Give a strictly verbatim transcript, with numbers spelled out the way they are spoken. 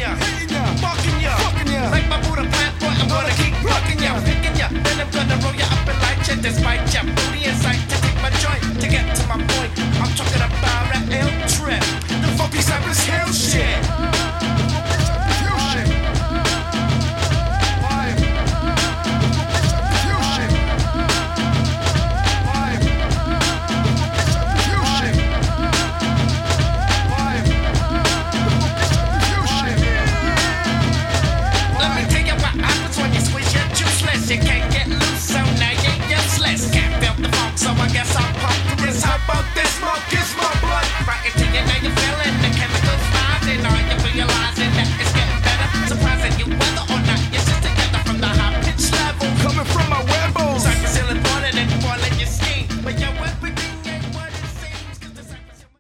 ya, fucking ya, like my Buddha plant, boy, I'm gonna keep rocking ya, picking ya, then I'm gonna roll ya up and light ya, despite ya, booty inside to take my joint, to get to my point, I'm talking about that L trip, the funky cypress hill shit.